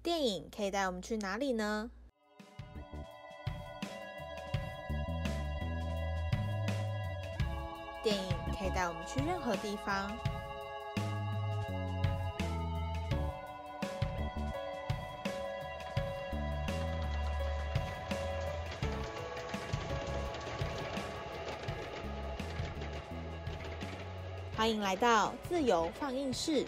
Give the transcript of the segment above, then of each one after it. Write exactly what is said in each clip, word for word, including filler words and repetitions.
电影可以带我们去哪里呢？电影可以带我们去任何地方。欢迎来到自由放映室。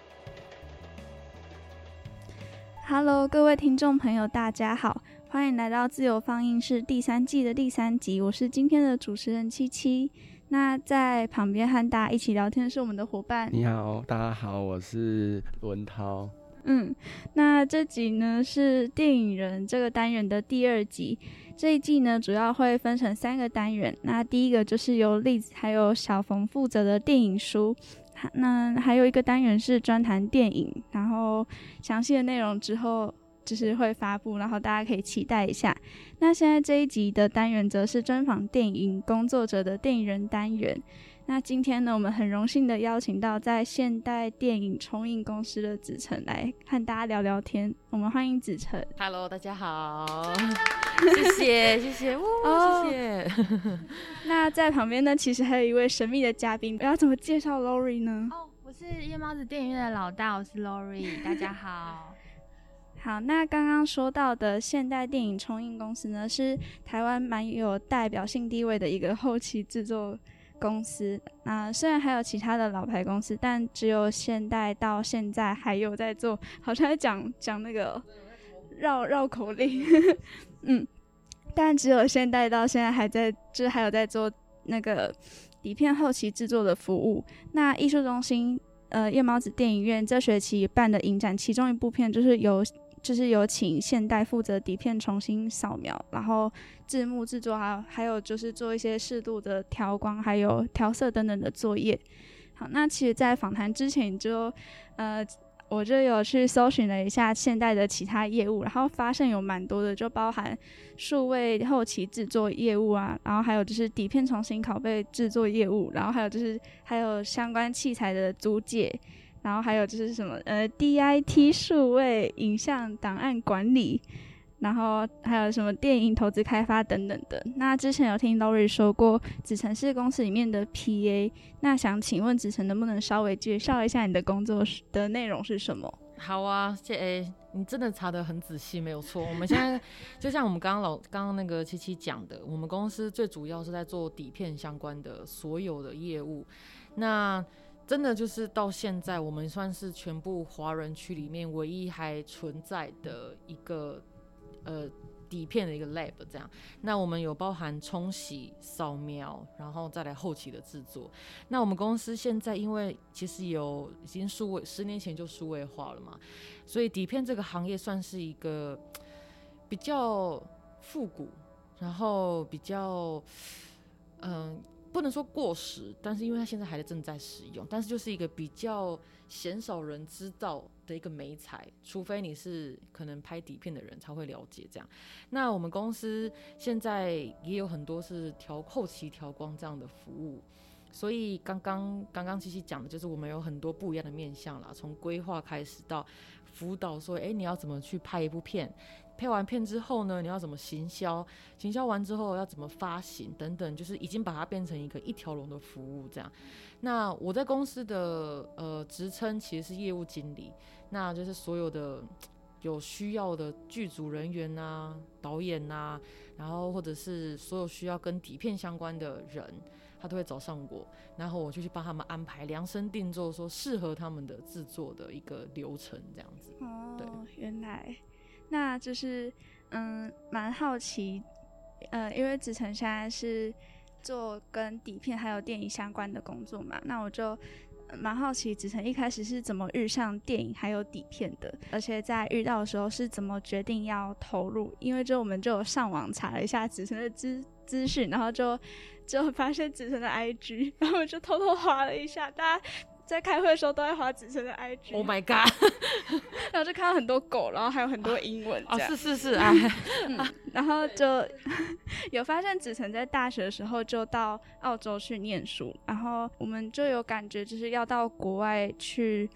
Hello， 各位听众朋友，大家好，欢迎来到自由放映室第三季的第三集，我是今天的主持人七七。那在旁边和大家一起聊天的是我们的伙伴。 你好，大家好，我是文涛。 嗯，那这集呢是电影人这个单元的第二集。这一季呢主要会分成三个单元，那第一个就是由栗子还有小冯负责的电影书，那还有一个单元是专谈电影，然后详细的内容之后就是会发布，然后大家可以期待一下。那现在这一集的单元则是专访电影工作者的电影人单元。那今天呢，我们很荣幸的邀请到在现代电影冲印公司的子晨来和大家聊聊天。我们欢迎子晨。 Hello， 大家好，谢谢谢谢，哦，谢谢。 那在旁边呢，其实还有一位神秘的嘉宾，要怎么介绍 Lori 呢？ 哦，我是夜猫子电影院的老大，我是 Lori， 大家好。 好，那刚刚说到的现代电影冲印公司呢，是台湾蛮有代表性地位的一个后期制作公司。那虽然还有其他的老牌公司，但只有现代到现在还有在做，好像在讲讲那个绕绕口令，嗯，但只有现代到现在还在，就是还有在做那个底片后期制作的服务。那艺术中心呃夜猫子电影院这学期办的影展，其中一部片就是由就是有请现代负责底片重新扫描，然后字幕制作，还有还有就是做一些适度的调光，还有调色等等的作业。好，那其实在访谈之前就呃我就有去搜寻了一下现代的其他业务，然后发现有蛮多的，就包含数位后期制作业务啊，然后还有就是底片重新拷贝制作业务，然后还有就是还有相关器材的租借，然后还有就是什么呃 D I T 数位影像档案管理，然后还有什么电影投资开发等等的。那之前有听 Lori 说过子晨是公司里面的 P A， 那想请问子晨能不能稍微介绍一下你的工作的内容是什么？ 好啊，谢欸，你真的查得很仔细，没有错。我们现在就像我们刚刚老刚刚那个七七讲的，我们公司最主要是在做底片相关的所有的业务。那真的就是到现在，我们算是全部华人区里面唯一还存在的一个呃底片的一个 lab 这样。那我们有包含冲洗、扫描，然后再来后期的制作。那我们公司现在因为其实有已经数位，十年前就数位化了嘛，所以底片这个行业算是一个比较复古，然后比较嗯。呃不能说过时，但是因为它现在还正在使用，但是就是一个比较鲜少人知道的一个媒材，除非你是可能拍底片的人才会了解这样。那我们公司现在也有很多是调后期调光这样的服务，所以刚刚刚刚七七讲的就是我们有很多不一样的面向啦，从规划开始到辅导说，哎，你要怎么去拍一部片，拍完片之后呢，你要怎么行销，行销完之后要怎么发行等等，就是已经把它变成一个一条龙的服务这样。那我在公司的呃职称其实是业务经理，那就是所有的有需要的剧组人员啊、导演啊，然后或者是所有需要跟底片相关的人，他都会找上我，然后我就去帮他们安排量身定做，说适合他们的制作的一个流程这样子。 哦， 对， 原来，那就是嗯，蛮好奇，呃，因为子晨现在是做跟底片还有电影相关的工作嘛，那我就蛮好奇子晨一开始是怎么遇上电影还有底片的，而且在遇到的时候是怎么决定要投入？因为就我们就有上网查了一下子晨的资资讯，然后就就发现子晨的 I G， 然后我就偷偷滑了一下，大家在开会的时候都在滑子晨的 I G。 Oh my god 然后就看到很多狗，然后还有很多英文这样。 哦，是是是，哎， 嗯，然后就有发现子晨在大学的时候就到澳洲去念书，然后我们就有感觉就是要到国外去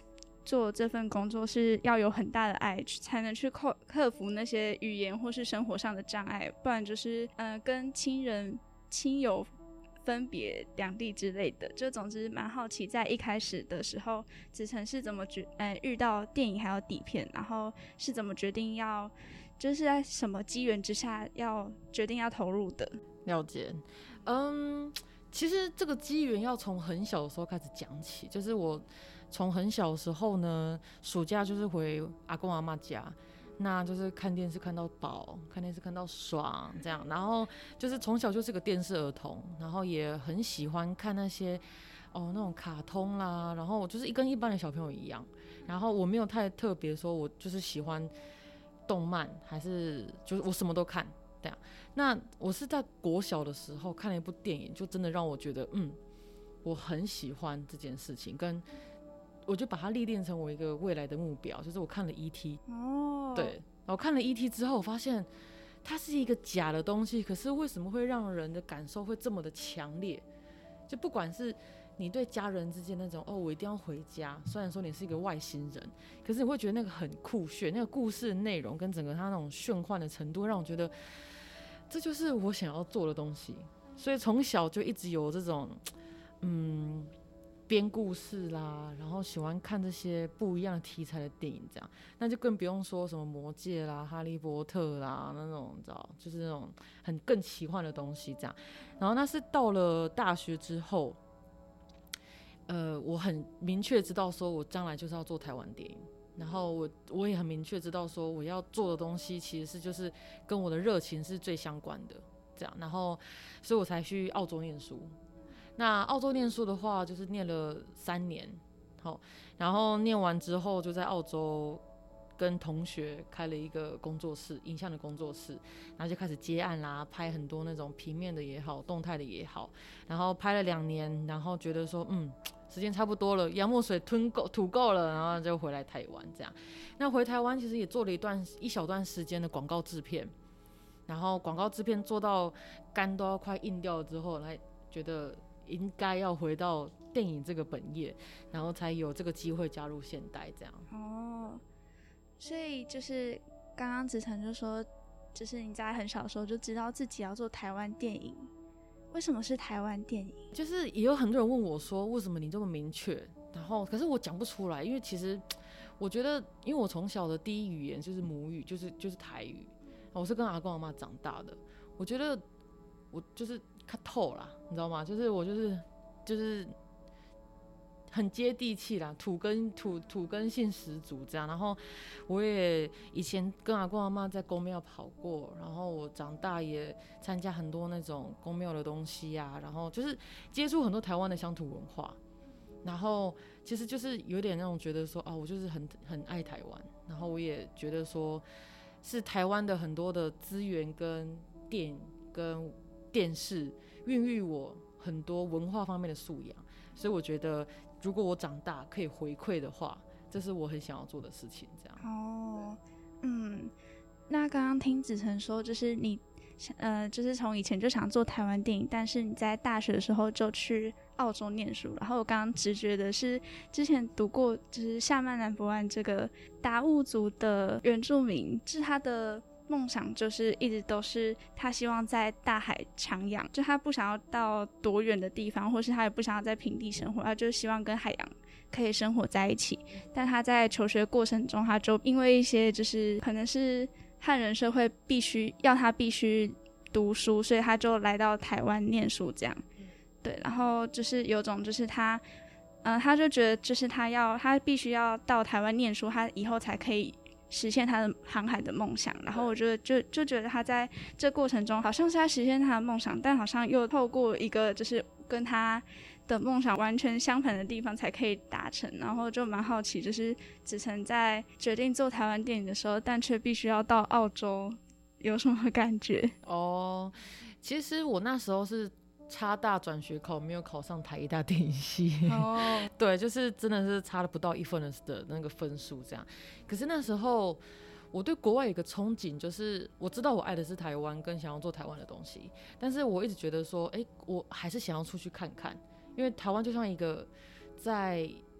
做这份工作是要有很大的爱，才能去克克服那些语言或是生活上的障碍，不然就是呃跟亲人亲友分别两地之类的。就总之蛮好奇，在一开始的时候，子成是怎么决呃遇到电影还有底片，然后是怎么决定要，就是在什么机缘之下要决定要投入的？ 了解，嗯，其实这个机缘要从很小的时候开始讲起，就是我从很小的时候呢，暑假就是回阿公阿嬷家。那就是看电视看到饱，看电视看到爽这样，然后就是从小就是个电视儿童，然后也很喜欢看那些哦那种卡通啦，然后我就是跟一般的小朋友一样，然后我没有太特别说我就是喜欢动漫，还是就是我什么都看这样。那我是在国小的时候看了一部电影，就真的让我觉得嗯我很喜欢这件事情，跟我就把它历练成我一个未来的目标，就是我看了 E T 哦， 对，我看了 E T 之后，我发现它是一个假的东西，可是为什么会让人的感受会这么的强烈？就不管是你对家人之间那种哦，我一定要回家，虽然说你是一个外星人，可是你会觉得那个很酷炫，那个故事的内容跟整个它那种炫幻的程度，让我觉得这就是我想要做的东西。所以从小就一直有这种嗯。编故事啦，然后喜欢看这些不一样的题材的电影，这样那就更不用说什么魔戒啦、哈利波特啦那种，你知道，就是那种很更奇幻的东西这样。然后那是到了大学之后，呃，我很明确知道说我将来就是要做台湾电影，然后我我也很明确知道说我要做的东西其实是就是跟我的热情是最相关的，这样，然后所以我才去澳洲念书。那澳洲念书的话，就是念了三年，好，然后念完之后就在澳洲跟同学开了一个工作室，影像的工作室，然后就开始接案啦，拍很多那种平面的也好，动态的也好，然后拍了两年，然后觉得说，嗯，时间差不多了，洋墨水吞够吐够了，然后就回来台湾这样。那回台湾其实也做了一段一小段时间的广告制片，然后广告制片做到肝都要快硬掉了之后，来觉得应该要回到电影这个本业，然后才有这个机会加入现代这样。 哦，所以就是刚刚子成就说，就是你在很小的时候就知道自己要做台湾电影，为什么是台湾电影？ 就是也有很多人问我说，为什么你这么明确？然后可是我讲不出来，因为其实我觉得，因为我从小的第一语言就是母语，就是就是台语，我是跟阿公阿嬷长大的，我觉得我就是看透啦，你知道吗？就是我就是就是很接地气啦，土根土土根性十足这样。然后我也以前跟阿公阿嬷在公庙跑过，然后我长大也参加很多那种公庙的东西啊，然后就是接触很多台湾的乡土文化。然后其实就是有点那种觉得说啊，我就是很很爱台湾，然后我也觉得说是台湾的很多的资源跟电跟电视孕育我很多文化方面的素养，所以我觉得如果我长大可以回馈的话，这是我很想要做的事情。这样哦，嗯，那刚刚听子成说，就是你呃，就是从以前就想做台湾电影，但是你在大学的时候就去澳洲念书。然后我刚刚直觉的是，之前读过就是夏曼南博岸这个达悟族的原住民，就是他的梦想就是一直都是他希望在大海徜徉，就他不想要到多远的地方，或是他也不想要在平地生活，他就是希望跟海洋可以生活在一起。但他在求学过程中，他就因为一些就是可能是汉人社会必须要他必须读书，所以他就来到台湾念书这样。对，然后就是有种就是他嗯、呃，他就觉得就是他要他必须要到台湾念书，他以后才可以实现他的航海的梦想。然后我觉得就就觉得他在这过程中好像是在实现他的梦想，但好像又透过一个就是跟他的梦想完全相反的地方才可以达成。然后就蛮好奇，就是子成在决定做台湾电影的时候，但却必须要到澳洲，有什么感觉？ 哦，其实我那时候是差大转学考，没有考上台艺大电影系。 哦， 对，就是真的是差了不到一分的那个分数这样。可是那时候我对国外有一个憧憬，就是我知道我爱的是台湾，跟想要做台湾的东西，但是我一直觉得说，哎、欸，我还是想要出去看看，因为台湾就像一个在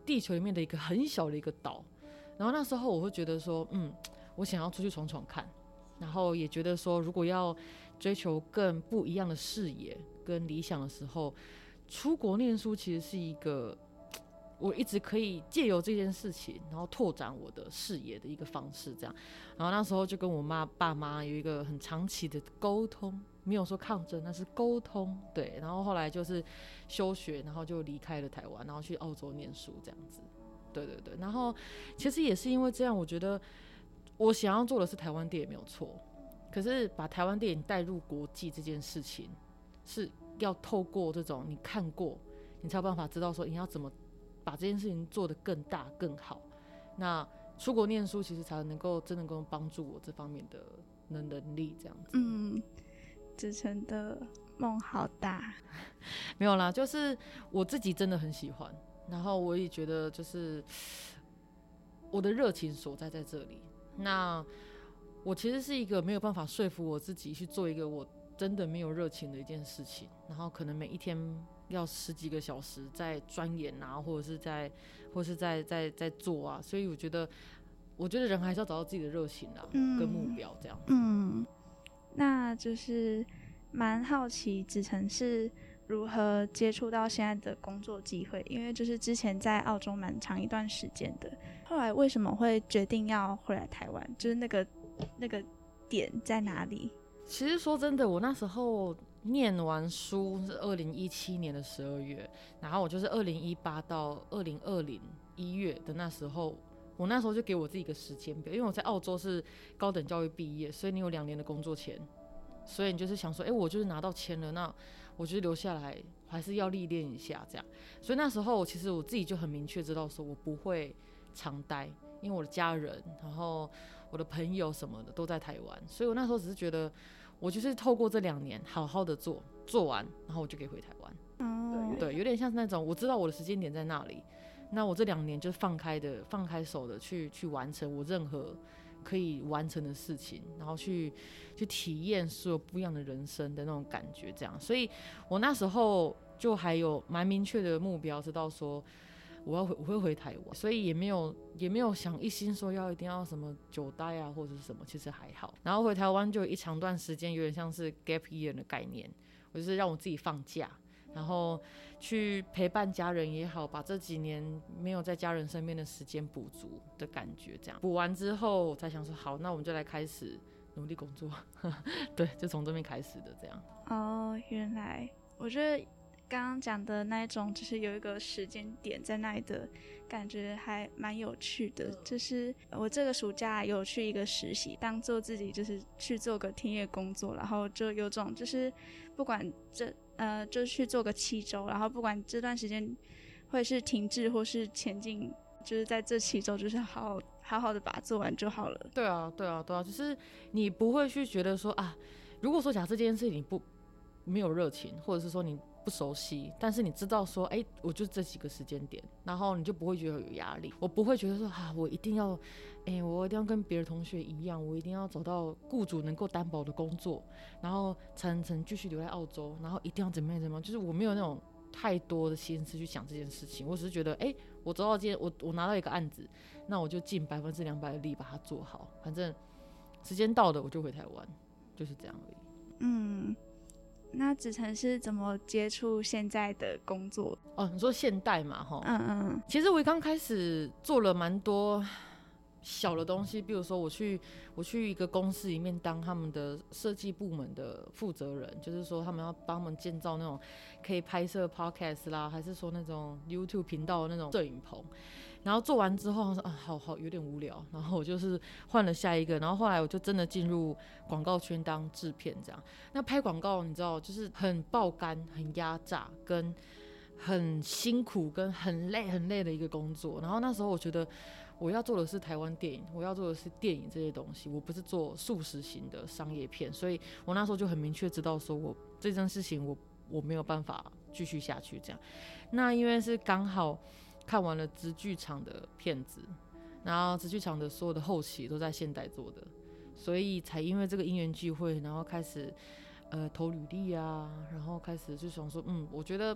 地球里面的一个很小的一个岛。然后那时候我会觉得说，嗯，我想要出去闯闯看，然后也觉得说，如果要追求更不一样的视野跟理想的时候，出国念书其实是一个我一直可以借由这件事情，然后拓展我的视野的一个方式，这样。然后那时候就跟我妈爸妈有一个很长期的沟通，没有说抗争，那是沟通，对。然后后来就是休学，然后就离开了台湾，然后去澳洲念书这样子。对对对，然后其实也是因为这样，我觉得我想要做的是台湾电影没有错，可是把台湾电影带入国际这件事情，是要透过这种你看过，你才有办法知道说你要怎么把这件事情做得更大更好。那出国念书其实才能够真的能够帮助我这方面的能力，这样子。 嗯，子成的梦好大。 没有啦，就是我自己真的很喜欢。然后我也觉得，就是我的热情所在在这里。那我其实是一个没有办法说服我自己去做一个我真的没有热情的一件事情，然后可能每一天要十几个小时在钻研啊，或者是在，或者是在在在做啊。所以我觉得，我觉得人还是要找到自己的热情啊，嗯、跟目标这样子。 嗯，那就是蛮好奇子成是如何接触到现在的工作机会，因为就是之前在澳洲蛮长一段时间的，后来为什么会决定要回来台湾？就是那个那个点在哪里？ 其实说真的，我那时候念完书是二零一七年的十二月，然后我就是二零一八到二零二零一月的那时候，我那时候就给我自己一个时间表，因为我在澳洲是高等教育毕业，所以你有两年的工作签，所以你就是想说，哎、欸，我就是拿到签了，那我就留下来，还是要历练一下这样。所以那时候其实我自己就很明确知道说我不会常待，因为我的家人，然后我的朋友什么的都在台湾，所以我那时候只是觉得我就是透过这两年好好的做，做完然后我就可以回台湾。 哦， 对，有点像是那种我知道我的时间点在那里，那我这两年就放开的放开手的去去完成我任何可以完成的事情，然后去去体验所有不一样的人生的那种感觉，这样。所以我那时候就还有蛮明确的目标，知道说我要回我会回台湾，所以也没有也没有想一心说要一定要什么久待啊或者是什么，其实还好。然后回台湾就有一长段时间，有点像是 gap year 的概念，我就是让我自己放假。然后去陪伴家人也好，把这几年没有在家人身边的时间补足的感觉，这样补完之后，我才想说好，那我们就来开始努力工作。对，就从这边开始的这样。 哦，原来我觉得刚刚讲的那一种，就是有一个时间点在那里的感觉，还蛮有趣的。就是我这个暑假有去一个实习，当做自己就是去做个田野工作，然后就有种就是不管这。呃，就去做个七周，然后不管这段时间会是停滞或是前进，就是在这七周，就是好好好好的把它做完就好了。 对啊，对啊，对啊，就是你不会去觉得说啊，如果说假设这件事情你不没有热情，或者是说你不熟悉，但是你知道说，哎、欸，我就这几个时间点，然后你就不会觉得有压力。我不会觉得说啊，我一定要，哎、欸，我一定要跟别的同学一样，我一定要找到雇主能够担保的工作，然后才能才能继续留在澳洲，然后一定要怎么样怎么样。就是我没有那种太多的心思去想这件事情，我只是觉得，哎、欸，我找到今天我我拿到一个案子，那我就尽百分之两百的力把它做好，反正时间到了我就回台湾，就是这样而已。 嗯。那子成是怎么接触现在的工作？ 哦，你说现代嘛，哈， 嗯嗯， 其实我刚开始做了蛮多小的东西，比如说我去我去一个公司里面当他们的设计部门的负责人，就是说他们要帮他们建造那种可以拍摄 podcast 啦，还是说那种 YouTube 频道的那种摄影棚。然后做完之后，说啊，好好有点无聊，然后我就是换了下一个，然后后来我就真的进入广告圈当制片这样。那拍广告你知道，就是很爆肝、很压榨、跟很辛苦、跟很累、很累的一个工作。然后那时候我觉得我要做的是台湾电影，我要做的是电影这些东西，我不是做速食型的商业片，所以我那时候就很明确知道说我这件事情我我没有办法继续下去这样。那因为是刚好看完了直剧场的片子，然后直剧场的所有的后期都在现代做的，所以才因为这个因缘聚会，然后开始呃投履历啊，然后开始就想说，嗯，我觉得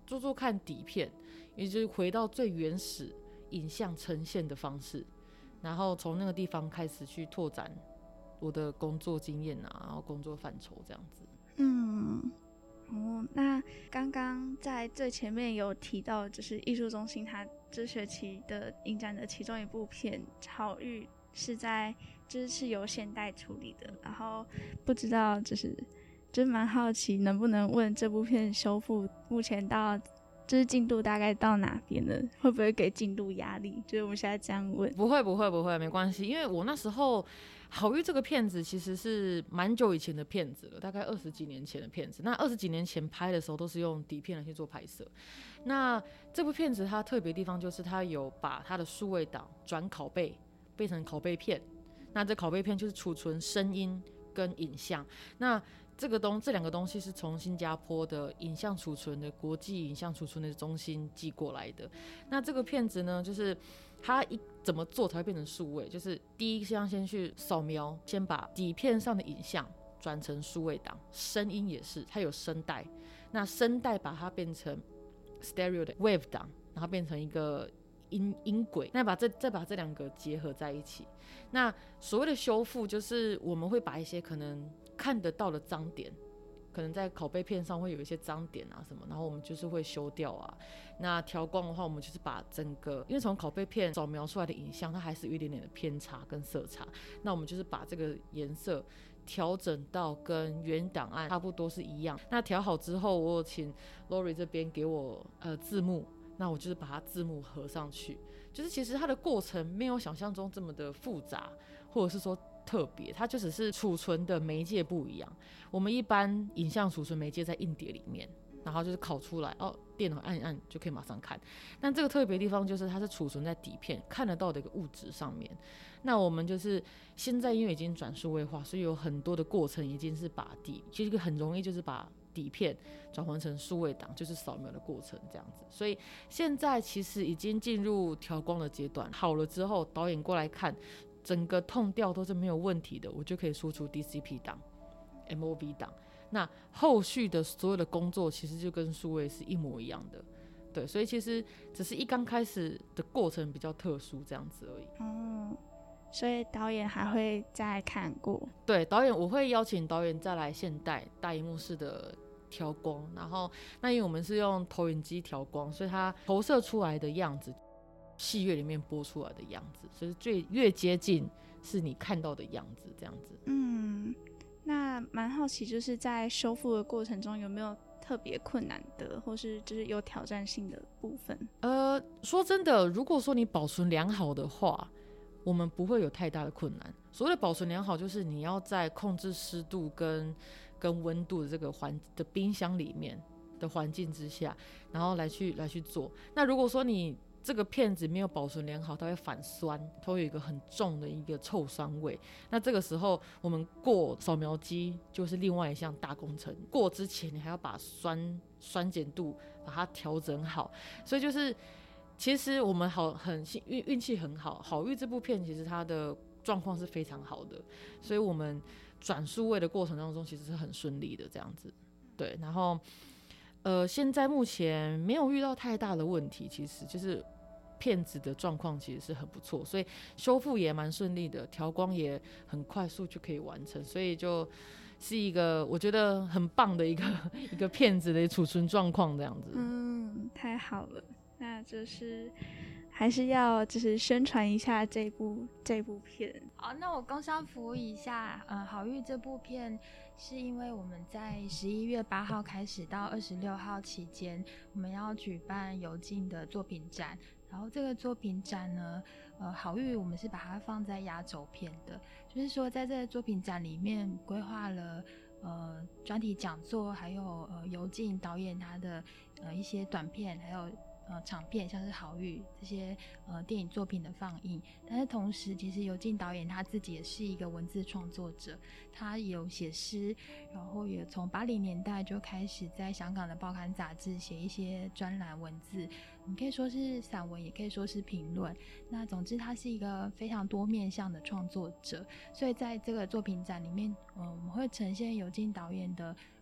做做看底片，也就是回到最原始影像呈现的方式，然后从那个地方开始去拓展我的工作经验啊，然后工作范畴这样子。 嗯，哦，那刚刚在最前面有提到，就是艺术中心它这学期的影展的其中一部片《好玉》是在就是是由现代处理的，然后不知道就是就是蛮好奇能不能问这部片修复目前到就是进度大概到哪边了，会不会给进度压力？就是我们现在这样问。 不会不会不会，没关系，因为我那时候好玉这个片子其实是蛮久以前的片子了，大概二十几年前的片子。那二十几年前拍的时候都是用底片来去做拍摄。那这部片子它特别的地方就是它有把它的数位档转拷贝变成拷贝片，那这拷贝片就是储存声音跟影像。那这个东这两个东西是从新加坡的影像储存的国际影像储存的中心寄过来的。那这个片子呢，就是它一怎么做才会变成数位？就是第一项先去扫描，先把底片上的影像转成数位档，声音也是，它有声带，那声带把它变成 stereo 的 wave 档，然后变成一个音音轨，那把这再把这两个结合在一起。那所谓的修复，就是我们会把一些可能看得到的脏点，可能在拷贝片上会有一些脏点啊什么，然后我们就是会修掉啊。那调光的话，我们就是把整个，因为从拷贝片扫描出来的影像，它还是有一点点的偏差跟色差，那我们就是把这个颜色调整到跟原档案差不多是一样。那调好之后，我有请 Lori 这边给我呃字幕，那我就是把它字幕合上去。就是其实它的过程没有想象中这么的复杂，或者是说特别，它就只是储存的媒介不一样。我们一般影像储存媒介在硬碟里面，然后就是拷出来，哦，电脑按一按就可以马上看。但这个特别的地方就是它是储存在底片看得到的一个物质上面。那我们就是现在因为已经转数位化，所以有很多的过程已经是把底，其实很容易就是把底片转换成数位档，就是扫描的过程这样子。所以现在其实已经进入调光的阶段，好了之后导演过来看，整个痛调都是没有问题的，我就可以输出 D C P 档 M O V 档。那后续的所有的工作其实就跟数位是一模一样的，对，所以其实只是一刚开始的过程比较特殊这样子而已。 哦，所以导演还会再看过？ 对，导演我会邀请导演再来现代大萤幕式的调光，然后那因为我们是用投影机调光，所以它投射出来的样子，戏院里面播出来的样子，所以最越接近是你看到的样子这样子。 嗯，那蛮好奇，就是在修复的过程中有没有特别困难的，或是就是有挑战性的部分？ 呃，说真的，如果说你保存良好的话，我们不会有太大的困难。所谓的保存良好，就是你要在控制湿度跟跟温度的这个环的冰箱里面的环境之下，然后来去来去做。那如果说你这个片子没有保存良好，它会反酸，它会有一个很重的一个臭酸味。那这个时候我们过扫描机就是另外一项大工程，过之前你还要把酸酸碱度把它调整好。所以就是其实我们好很运运气很好，好玉这部片其实它的状况是非常好的，所以我们转数位的过程当中其实是很顺利的这样子。对，然后呃现在目前没有遇到太大的问题，其实就是片子的状况其实是很不错，所以修复也蛮顺利的，调光也很快速就可以完成，所以就是一个我觉得很棒的一个一个片子的储存状况这样子。 嗯，太好了，那就是还是要就是宣传一下这部这部片。 好，那我工商服务一下，呃，好玉这部片是因为我们在十一月八号开始到二十六号期间，我们要举办有劲的作品展。然后这个作品展呢，呃，好玉我们是把它放在压轴片的，就是说在这个作品展里面规划了呃专题讲座，还有呃尤进导演他的呃一些短片，还有呃长片，像是好玉这些呃电影作品的放映。但是同时，其实尤进导演他自己也是一个文字创作者，他有写诗，然后也从八零年代就开始在香港的报刊杂志写一些专栏文字。你可以说是散文，也可以说是评论。那总之，他是一个非常多面向的创作者。所以在这个作品展里面，呃，我们会呈现尤进导演的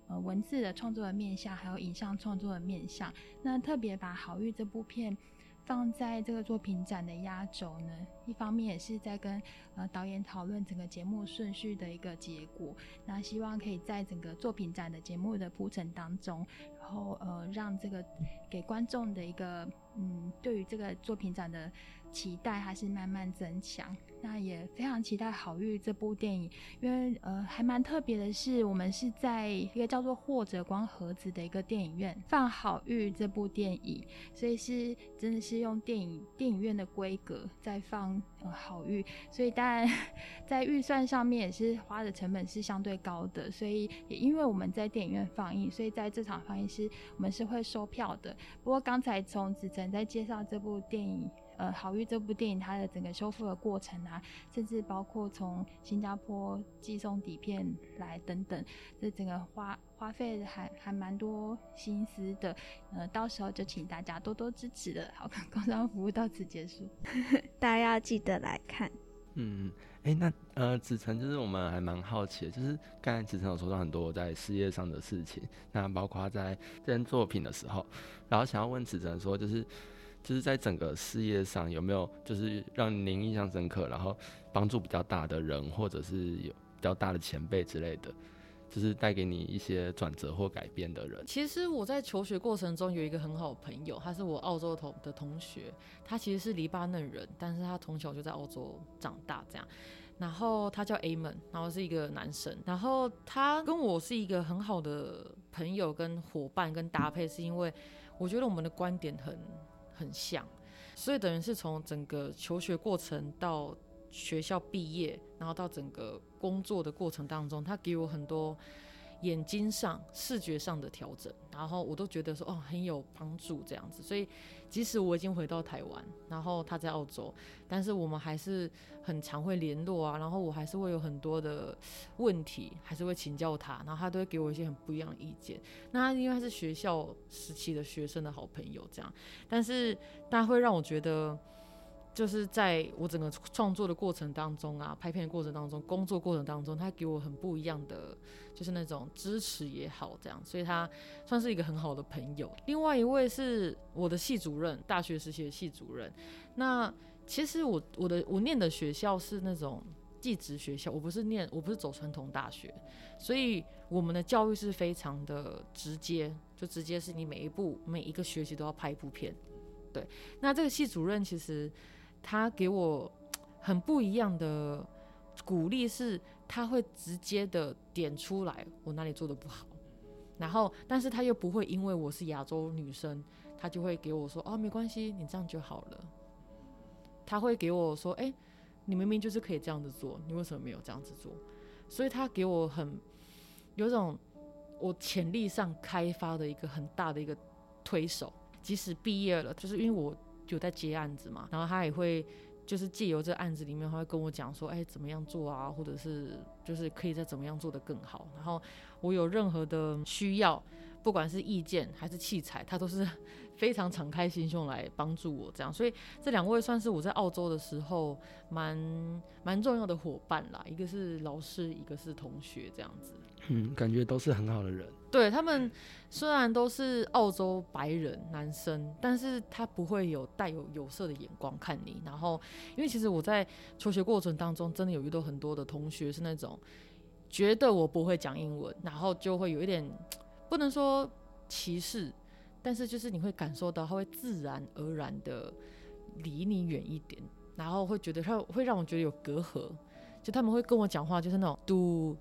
呃文字的创作的面向，还有影像创作的面向。那特别把好运这部片放在这个作品展的压轴呢，一方面也是在跟呃导演讨论整个节目顺序的一个结果，那希望可以在整个作品展的节目的铺陈当中，然后呃让这个给观众的一个嗯对于这个作品展的期待还是慢慢增强。那也非常期待好运这部电影，因为呃还蛮特别的是，我们是在一个叫做或者光盒子的一个电影院放好运这部电影，所以是真的是用电影电影院的规格在放呃好运，所以当然在预算上面也是花的成本是相对高的，所以也因为我们在电影院放映，所以在这场放映是我们是会收票的。不过刚才从子晨在介绍这部电影呃，好运这部电影它的整个修复的过程啊，甚至包括从新加坡寄送底片来等等，这整个花花费还还蛮多心思的。呃，到时候就请大家多多支持了。好，工商服务到此结束， 大家要记得来看。 嗯，哎、欸，那呃，子晨就是我们还蛮好奇的，就是刚才子晨有说到很多在事业上的事情，那包括在这件作品的时候，然后想要问子晨说，就是。就是在整个事业上有没有就是让您印象深刻，然后帮助比较大的人，或者是有比较大的前辈之类的，就是带给你一些转折或改变的人？ 其实我在求学过程中有一个很好的朋友，他是我澳洲的同学，他其实是黎巴嫩人，但是他从小就在澳洲长大这样。然后他叫 Amen， 然后是一个男生，然后他跟我是一个很好的朋友跟伙伴跟搭配，是因为我觉得我们的观点很很像，所以等于是从整个求学过程到学校毕业，然后到整个工作的过程当中，他给我很多眼睛上视觉上的调整，然后我都觉得说哦很有帮助这样子。所以即使我已经回到台湾，然后他在澳洲，但是我们还是很常会联络啊，然后我还是会有很多的问题还是会请教他，然后他都会给我一些很不一样的意见。那他因为他是学校时期的学生的好朋友这样，但是他会让我觉得就是在我整个创作的过程当中啊，拍片的过程当中，工作过程当中，他给我很不一样的就是那种支持也好这样，所以他算是一个很好的朋友。另外一位是我的系主任，大学时期的系主任。那其实我我的我念的学校是那种技职学校，我不是念我不是走传统大学，所以我们的教育是非常的直接，就直接是你每一部每一个学期都要拍一部片。对，那这个系主任其实他给我很不一样的鼓励，是他会直接的点出来我哪里做的不好，然后但是他又不会因为我是亚洲女生，他就会给我说哦没关系，你这样就好了。他会给我说哎、欸，你明明就是可以这样子做，你为什么没有这样子做？所以他给我很有种我潜力上开发的一个很大的一个推手。即使毕业了，就是因为我有在接案子嘛，然后他也会就是借由这个案子里面，他会跟我讲说哎、欸、怎么样做啊，或者是就是可以再怎么样做得更好。然后我有任何的需要，不管是意见还是器材，他都是非常敞开心胸来帮助我这样。所以这两位算是我在澳洲的时候蛮蛮重要的伙伴啦，一个是老师，一个是同学这样子。 嗯，感觉都是很好的人。 对，他们虽然都是澳洲白人男生，但是他不会有带有有色的眼光看你。然后因为其实我在求学过程当中真的有遇到很多的同学是那种觉得我不会讲英文，然后就会有一点不能说歧视，但是就是你会感受到他会自然而然的离你远一点，然后会觉得他会让我觉得有隔阂，就他们会跟我讲话就是那种 do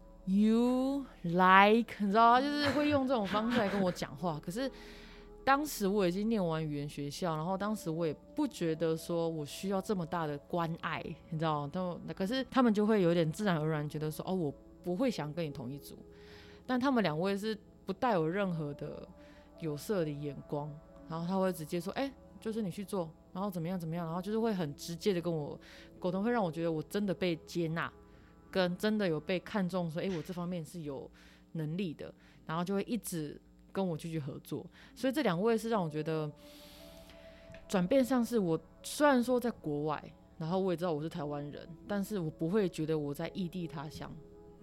you like， 你知道吗？就是会用这种方式来跟我讲话。可是当时我已经念完语言学校，然后当时我也不觉得说我需要这么大的关爱，你知道吗？可是他们就会有点自然而然觉得说，哦，我不会想跟你同一组。但他们两位是不带有任何的有色的眼光，然后他会直接说，哎、欸，就是你去做，然后怎么样怎么样，然后就是会很直接的跟我沟通，会让我觉得我真的被接纳。跟真的有被看中说，哎、欸，我这方面是有能力的，然后就会一直跟我继续合作。所以这两位是让我觉得转变上是我虽然说在国外，然后我也知道我是台湾人，但是我不会觉得我在异地他乡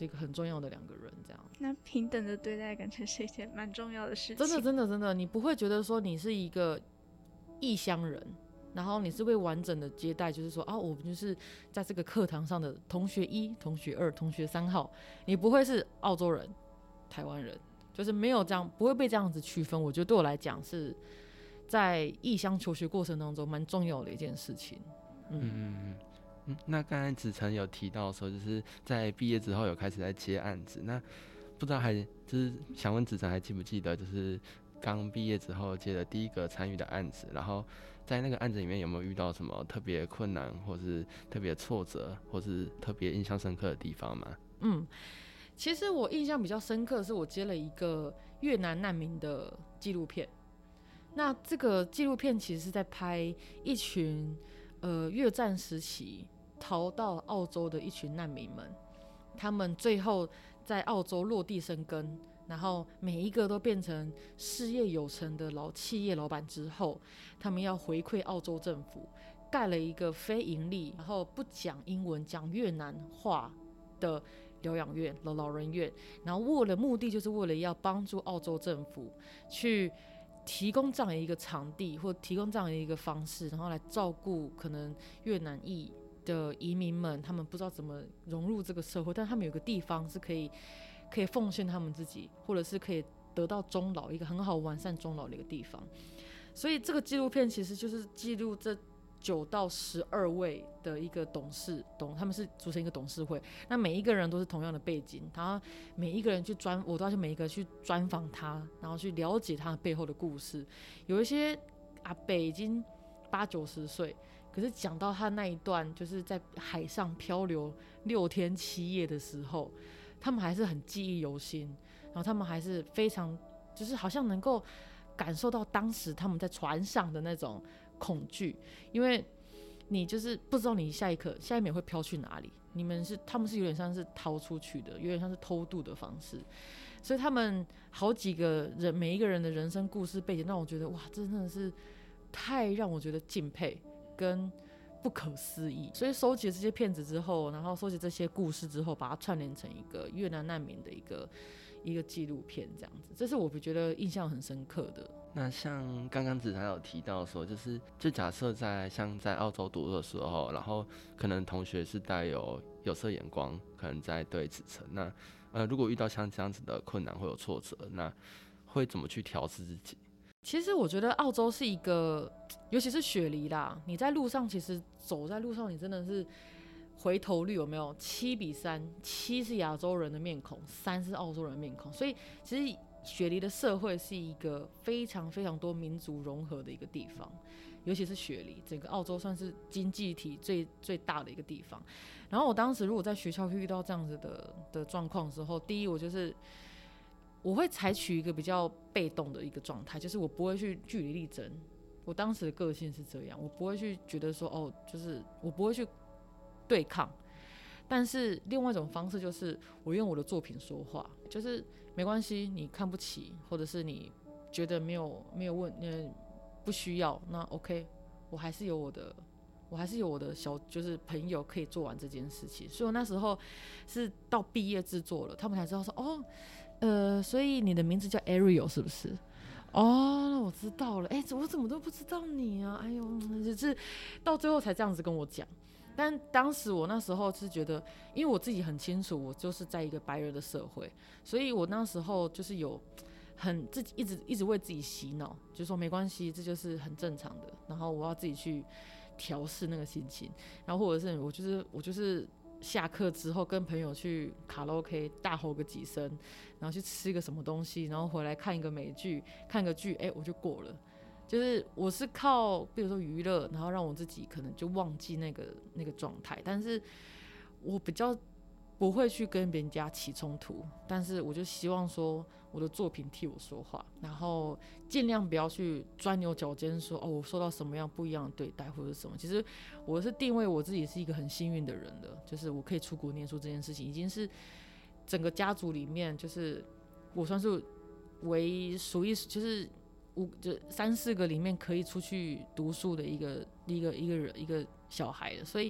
一个很重要的两个人这样。 那平等的对待感觉是一件蛮重要的事情。 真的真的真的，你不会觉得说你是一个异乡人，然后你是被完整的接待，就是说啊，我们就是在这个课堂上的同学一、同学二、同学三号，你不会是澳洲人、台湾人，就是没有这样，不会被这样子区分。我觉得对我来讲是在异乡求学过程当中蛮重要的一件事情。嗯嗯嗯嗯。那刚才子晨有提到说，就是在毕业之后有开始在接案子，那不知道还就是想问子晨还记不记得，就是刚毕业之后接的第一个参与的案子，然后在那个案子里面有没有遇到什么特别困难，或是特别挫折，或是特别印象深刻的地方吗？ 嗯，其实我印象比较深刻的是我接了一个越南难民的纪录片。那这个纪录片其实是在拍一群呃越战时期逃到澳洲的一群难民们，他们最后在澳洲落地生根，然后每一个都变成事业有成的老企业老板之后，他们要回馈澳洲政府，盖了一个非盈利，然后不讲英文讲越南话的疗养院、老人院，然后为了目的就是为了要帮助澳洲政府去提供这样一个场地，或提供这样一个方式，然后来照顾可能越南裔的移民们，他们不知道怎么融入这个社会，但他们有个地方是可以可以奉献他们自己，或者是可以得到终老，一个很好完善终老的一个地方。所以这个纪录片其实就是记录这九到十二位的一个董事，董他们是组成一个董事会，那每一个人都是同样的背景，然后每一个人去专，我都要去每一个去专访他，然后去了解他背后的故事。有一些阿伯已经八九十岁，可是讲到他那一段就是在海上漂流六天七夜的时候，他们还是很记忆犹新，然后他们还是非常就是好像能够感受到当时他们在船上的那种恐惧，因为你就是不知道你下一刻下一秒会飘去哪里。你们是他们是有点像是逃出去的，有点像是偷渡的方式，所以他们好几个人每一个人的人生故事背景让我觉得哇，真的是太让我觉得敬佩跟不可思议。所以收集了这些片子之后，然后收集这些故事之后，把它串联成一个越南难民的一个一个纪录片，这样子，这是我觉得印象很深刻的。 那像刚刚子涵有提到说，就是就假设在像在澳洲读的时候，然后可能同学是带有有色眼光，可能在对子晨，那呃如果遇到像这样子的困难会有挫折，那会怎么去调试自己？ 其实我觉得澳洲是一个，尤其是雪梨啦，你在路上其实走在路上，你真的是回头率有没有七比三？七是亚洲人的面孔，三是澳洲人的面孔，所以其实雪梨的社会是一个非常非常多民族融合的一个地方，尤其是雪梨，整个澳洲算是经济体最最大的一个地方。然后我当时如果在学校遇到这样子的的状况的时候，第一我就是我会采取一个比较被动的一个状态，就是我不会去据理力争。我当时的个性是这样，我不会去觉得说哦，就是我不会去对抗。但是另外一种方式就是我用我的作品说话，就是没关系，你看不起，或者是你觉得没有没有问，呃，不需要，那 OK， 我还是有我的，我还是有我的小就是朋友可以做完这件事情。所以我那时候是到毕业制作了，他们才知道说哦，呃，所以你的名字叫 Ariel 是不是？哦，那我知道了。哎、欸，我怎么都不知道你啊？哎呦，就是到最后才这样子跟我讲。但当时我那时候是觉得，因为我自己很清楚，我就是在一个白人的社会，所以我那时候就是有很自己一直一直为自己洗脑，就说没关系，这就是很正常的。然后我要自己去调试那个心情，然后或者是我就是我就是下课之后跟朋友去卡拉 OK 大吼个几声，然后去吃个什么东西，然后回来看一个美剧，看个剧，哎、欸，我就过了。就是我是靠比如说娱乐，然后让我自己可能就忘记那个那个状态，但是我比较不会去跟别人家起冲突，但是我就希望说我的作品替我说话，然后尽量不要去钻牛角尖说哦我受到什么样不一样的对待或者什么。其实我是定位我自己是一个很幸运的人的，就是我可以出国念书这件事情已经是整个家族里面就是我算是为属于就是五就三四个里面可以出去读书的一个一个一个人一个小孩的，所以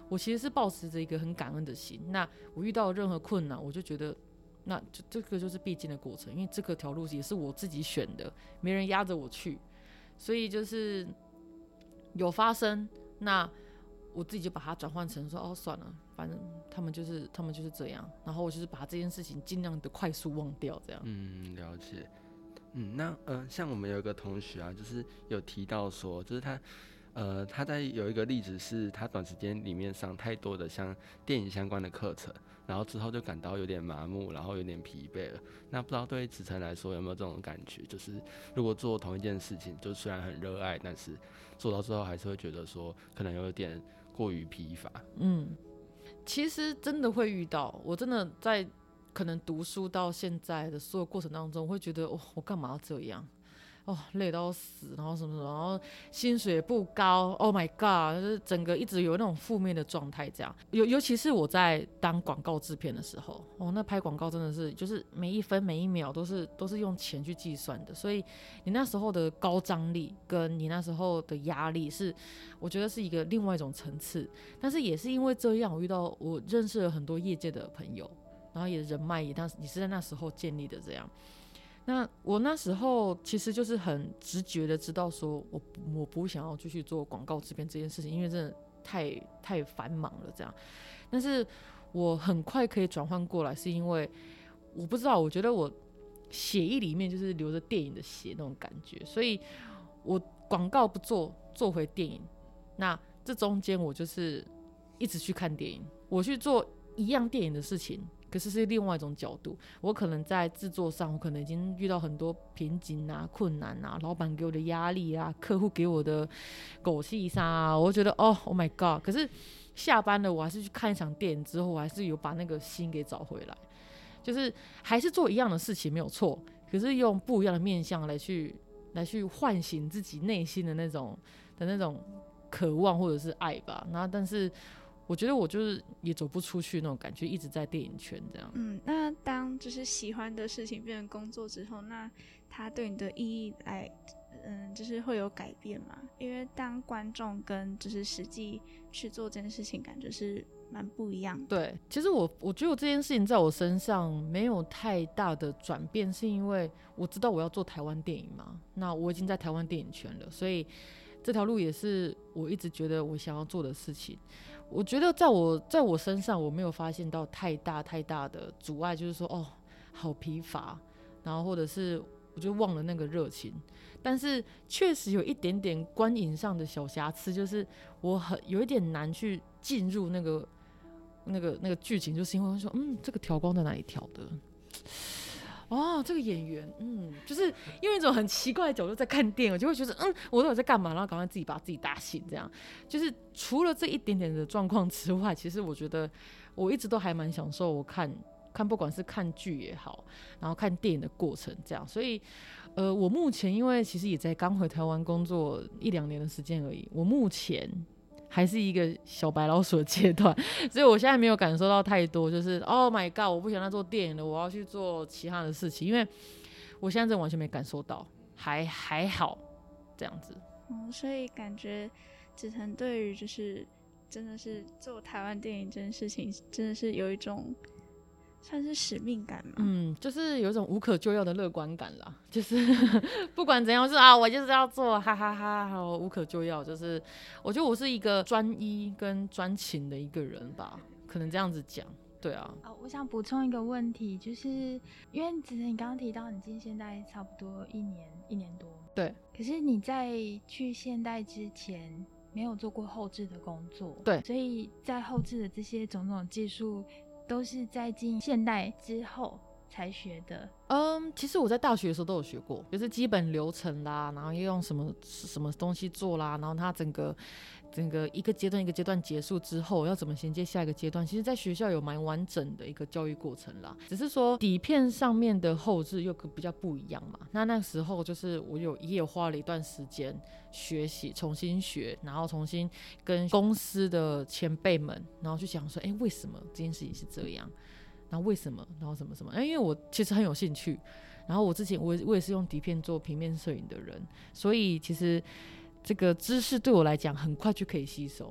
我其实是抱持着一个很感恩的心。那我遇到任何困难，我就觉得那就这个就是必经的过程，因为这个条路也是我自己选的，没人压着我去，所以就是有发生，那我自己就把它转换成说哦算了，反正他们就是他们就是这样，然后我就是把这件事情尽量的快速忘掉，这样。 嗯，了解。嗯，那呃，像我们有一个同学啊，就是有提到说，就是他呃他在有一个例子是，他短时间里面上太多的像电影相关的课程，然后之后就感到有点麻木，然后有点疲惫了。那不知道对子晨来说有没有这种感觉？就是如果做同一件事情，就虽然很热爱，但是做到最后还是会觉得说，可能有点过于疲乏。 嗯，其实真的会遇到，我真的在可能读书到现在的所有过程当中，我会觉得哦，我干嘛要这样？哦，累到死，然后什么什么，然后薪水不高 ，Oh my god， 就是整个一直有那种负面的状态，这样。尤尤其是我在当广告制片的时候，哦，那拍广告真的是就是每一分每一秒都是都是用钱去计算的，所以你那时候的高张力跟你那时候的压力是，我觉得是一个另外一种层次。但是也是因为这样，我遇到我认识了很多业界的朋友，然后也人脉也当也是在那时候建立的这样。那我那时候其实就是很直觉的知道说我我不想要继续做广告制片这件事情，因为真的太太繁忙了这样。但是我很快可以转换过来，是因为我不知道，我觉得我血液里面就是流着电影的血那种感觉，所以我广告不做，做回电影。那这中间我就是一直去看电影，我去做一样电影的事情，可是是另外一种角度。我可能在制作上，我可能已经遇到很多瓶颈啊、困难啊，老板给我的压力啊，客户给我的狗气杀啊，我就觉得哦 ，Oh my god！ 可是下班了，我还是去看一场电影之后，我还是有把那个心给找回来，就是还是做一样的事情没有错，可是用不一样的面向来去来去唤醒自己内心的那种的那种渴望或者是爱吧。然后但是我觉得我就是也走不出去那种感觉，一直在电影圈这样。 嗯，那当就是喜欢的事情变成工作之后，那它对你的意义来，嗯，就是会有改变嘛？因为当观众跟就是实际去做这件事情，感觉是蛮不一样的。 对，其实我我觉得我这件事情在我身上没有太大的转变，是因为我知道我要做台湾电影嘛，那我已经在台湾电影圈了，所以这条路也是我一直觉得我想要做的事情。我觉得在我在我身上我没有发现到太大太大的阻碍，就是说哦好疲乏，然后或者是我就忘了那个热情。但是确实有一点点观影上的小瑕疵，就是我很有一点难去进入那个那个那个剧情，就是因为我说嗯这个调光在哪里调的，哦，这个演员，嗯，就是用一种很奇怪的角度在看电影，我就会觉得，嗯，我到底在干嘛？然后赶快自己把自己打醒，这样。就是除了这一点点的状况之外，其实我觉得我一直都还蛮享受我看看，不管是看剧也好，然后看电影的过程，这样。所以，呃，我目前因为其实也在刚回台湾工作一两年的时间而已，我目前还是一个小白老鼠的阶段，所以我现在没有感受到太多，就是 Oh my god， 我不想再做电影了，我要去做其他的事情，因为我现在真的完全没感受到，还还好这样子。 嗯，所以感觉子腾对于就是真的是做台湾电影这件事情，真的是有一种算是使命感嘛。 嗯，就是有一种无可救药的乐观感啦，就是不管怎样，是啊，我就是要做，哈哈哈哈，无可救药。就是我觉得我是一个专一跟专情的一个人吧，可能这样子讲。对啊。 哦，我想补充一个问题，就是因为子腾你刚刚提到你进现代差不多一年一年多， 对。 可是你在去现代之前没有做过后制的工作， 对， 所以在后制的这些种种技术都是在进现代之后才学的。 嗯，其实我在大学的时候都有学过，就是基本流程啦，然后要用什么什么东西做啦，然后它整个整个一个阶段一个阶段结束之后要怎么衔接下一个阶段，其实在学校有蛮完整的一个教育过程啦，只是说底片上面的后制又比较不一样嘛。那那时候就是我有也有花了一段时间学习，重新学，然后重新跟公司的前辈们，然后去想说，哎，为什么这件事情是这样？然后为什么？然后什么什么？因为我其实很有兴趣，然后我之前我我也是用底片做平面摄影的人，所以其实这个知识对我来讲很快就可以吸收。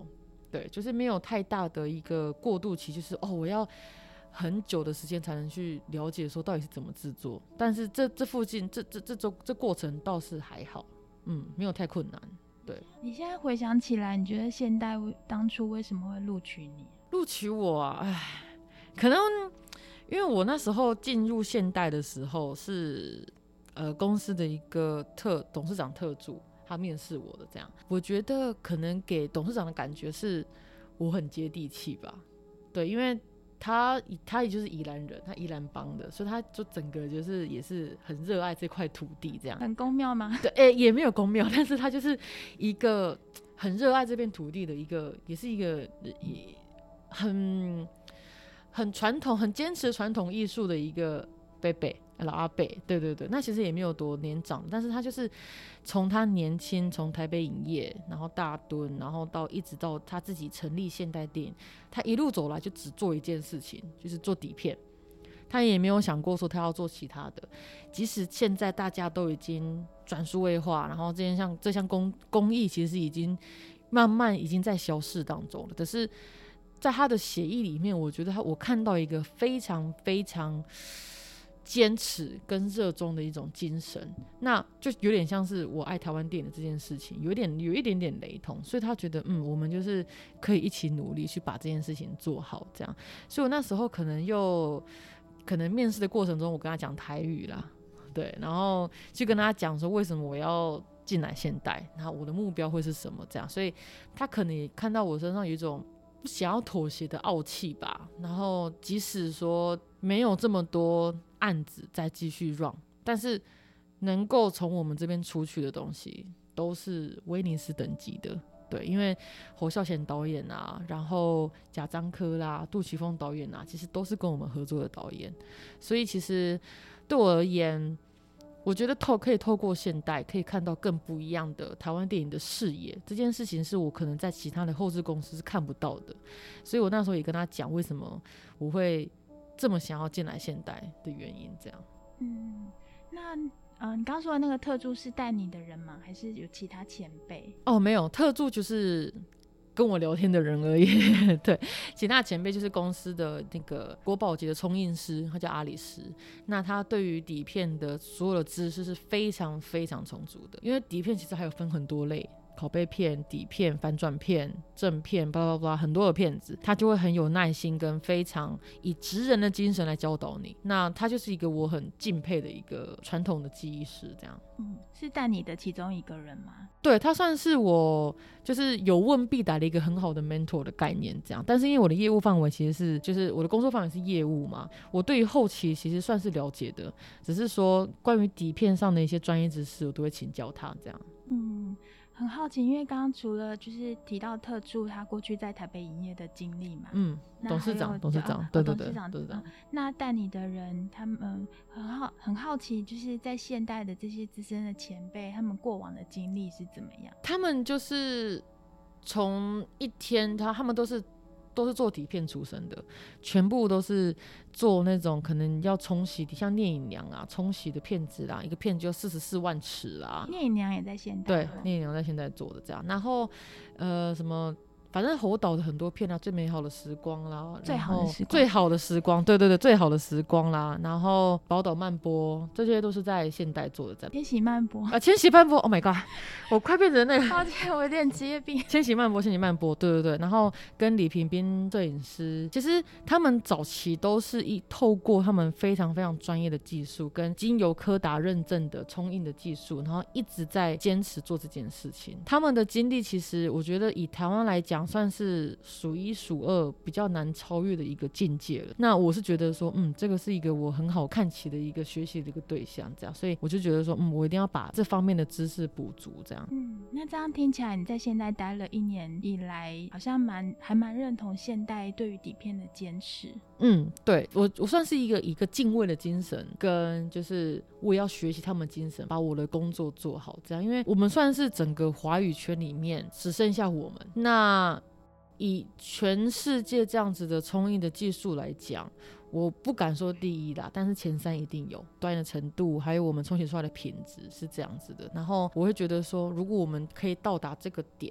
对，就是没有太大的一个过渡期，就是哦，我要很久的时间才能去了解说到底是怎么制作。但是这这附近这这这这这过程倒是还好，嗯，没有太困难。对， 你现在回想起来，你觉得现代当初为什么会录取你？ 录取我啊，唉，可能因为我那时候进入现代的时候是呃公司的一个特董事长特助，他面试我的这样，我觉得可能给董事长的感觉是我很接地气吧，对，因为他他也就是宜兰人，他宜兰帮的，所以他就整个就是也是很热爱这块土地这样。 很公庙吗？ 对，欸，也没有公庙，但是他就是一个很热爱这片土地的一个，也是一个也很很传统、很坚持传统艺术的一个伯伯老阿伯。对对对，那其实也没有多年长，但是他就是从他年轻，从台北影业，然后大墩，然后到一直到他自己成立现代电影，他一路走来就只做一件事情，就是做底片。他也没有想过说他要做其他的，即使现在大家都已经转数位化，然后这件像这项工工艺其实已经慢慢已经在消逝当中了。可是，在他的写意里面，我觉得他我看到一个非常非常坚持跟热衷的一种精神，那就有点像是我爱台湾电影的这件事情，有点有一点点雷同，所以他觉得嗯，我们就是可以一起努力去把这件事情做好，这样。所以我那时候可能又。可能面试的过程中，我跟他讲台语啦，对，然后去跟他讲说为什么我要进来现代，然后我的目标会是什么，这样，所以他可能也看到我身上有一种不想要妥协的傲气吧。然后即使说没有这么多案子再继续 run， 但是能够从我们这边出去的东西都是威尼斯等级的。对，因为侯孝贤导演啊，然后贾樟柯啦、杜琪峰导演啊，其实都是跟我们合作的导演，所以其实对我而言，我觉得透可以透过现代，可以看到更不一样的台湾电影的视野。这件事情是我可能在其他的后制公司是看不到的，所以我那时候也跟他讲，为什么我会这么想要进来现代的原因。这样， 嗯，那。嗯、呃，你刚刚说的那个特助是带你的人吗？还是有其他前辈？ 哦，没有，特助就是跟我聊天的人而已。对，其他前辈就是公司的那个国宝级的冲印师，他叫阿里斯。那他对于底片的所有的知识是非常非常充足的，因为底片其实还有分很多类。拷贝片、底片、反转片、正片，巴拉巴拉很多的片子，他就会很有耐心跟非常以职人的精神来教导你。那他就是一个我很敬佩的一个传统的技艺师，这样。 嗯，是带你的其中一个人吗？ 对，他算是我就是有问必答的一个很好的 mentor 的概念，这样。但是因为我的业务范围其实是就是我的工作范围是业务嘛，我对于后期其实算是了解的，只是说关于底片上的一些专业知识，我都会请教他这样。 嗯。很好奇，因为刚刚除了就是提到特助他过去在台北营业的经历嘛， 嗯，董事长，董事长，对对对，董事长，董事长。 那带你的人，他们很好很好奇，就是在现代的这些资深的前辈，他们过往的经历是怎么样？ 他们就是从一天，他他们都是。都是做底片出身的，全部都是做那种可能要冲洗，像聂隐娘啊，冲洗的片子啦，一个片就四十四万尺啦。 聂隐娘也在现代， 对，聂隐娘在现在做的这样。然后呃，什么？反正侯导的很多片啊，最美好的时光啦， 最好的时光， 最好的时光，对对对，最好的时光啦。然后宝岛漫波，这些都是在现代做的，在千禧漫波啊，千禧漫波 ，Oh my god， 我快变成那个， 抱歉，我有点职业病。 千禧漫波，千禧漫波，对对对。然后跟李平斌摄影师，其实他们早期都是一透过他们非常非常专业的技术，跟经由柯达认证的冲印的技术，然后一直在坚持做这件事情。他们的经历，其实我觉得以台湾来讲，算是数一数二比较难超越的一个境界了。那我是觉得说，嗯，这个是一个我很好看齐的一个学习的一个对象，这样，所以我就觉得说，嗯，我一定要把这方面的知识补足，这样。 嗯，那这样听起来，你在现代待了一年以来，好像蛮还蛮认同现代对于底片的坚持。 嗯，对，我我算是一个一个敬畏的精神，跟就是我也要学习他们精神，把我的工作做好，这样，因为我们算是整个华语圈里面只剩下我们，那以全世界这样子的冲印的技术来讲，我不敢说第一啦，但是前三一定有，端的程度还有我们冲洗出来的品质是这样子的。然后我会觉得说，如果我们可以到达这个点，